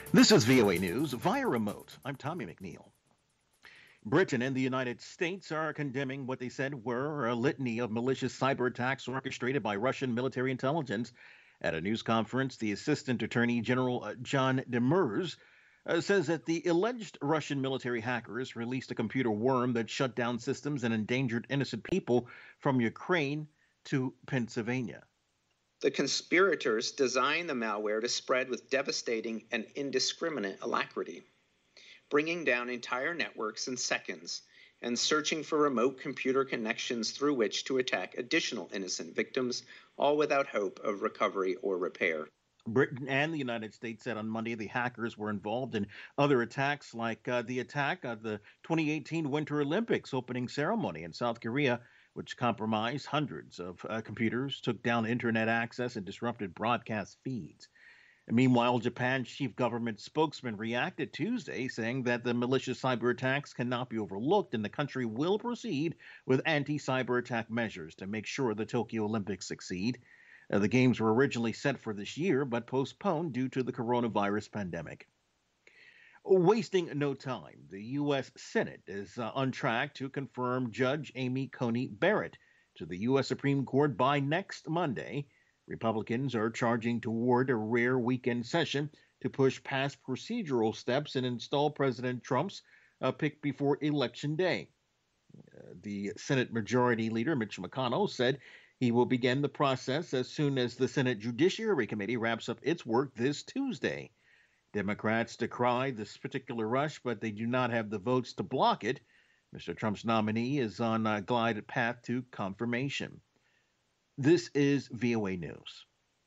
This is VOA News via remote. I'm Tommy McNeil. Britain and the United States are condemning what they said were a litany of malicious cyber attacks orchestrated by Russian military intelligence. At a news conference, the Assistant Attorney General John Demers says that the alleged Russian military hackers released a computer worm that shut down systems and endangered innocent people from Ukraine to Pennsylvania. The conspirators designed the malware to spread with devastating and indiscriminate alacrity, bringing down entire networks in seconds and searching for remote computer connections through which to attack additional innocent victims, all without hope of recovery or repair. Britain and the United States said on Monday the hackers were involved in other attacks, like the attack of the 2018 Winter Olympics opening ceremony in South Korea, which compromised hundreds of computers, took down internet access, and disrupted broadcast feeds. And meanwhile, Japan's chief government spokesman reacted Tuesday, saying that the malicious cyber attacks cannot be overlooked and the country will proceed with anti cyber attack measures to make sure the Tokyo Olympics succeed. The games were originally set for this year, but postponed due to the coronavirus pandemic. Wasting no time, the U.S. Senate is on track to confirm Judge Amy Coney Barrett to the U.S. Supreme Court by next Monday. Republicans are charging toward a rare weekend session to push past procedural steps and install President Trump's pick before Election Day. The Senate Majority Leader Mitch McConnell said he will begin the process as soon as the Senate Judiciary Committee wraps up its work this Tuesday. Democrats decry this particular rush, but they do not have the votes to block it. Mr. Trump's nominee is on a glide path to confirmation. This is VOA News.